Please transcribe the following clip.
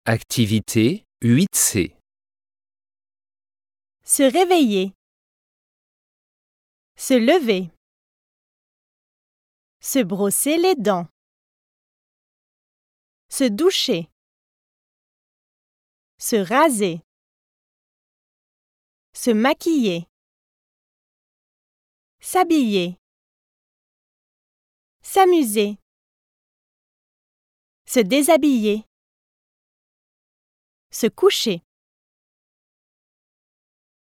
Activité 8C. Se réveiller. Se lever. Se brosser les dents. Se doucher. Se raser. Se maquiller. S'habiller. S'amuser. Se déshabiller. Se coucher.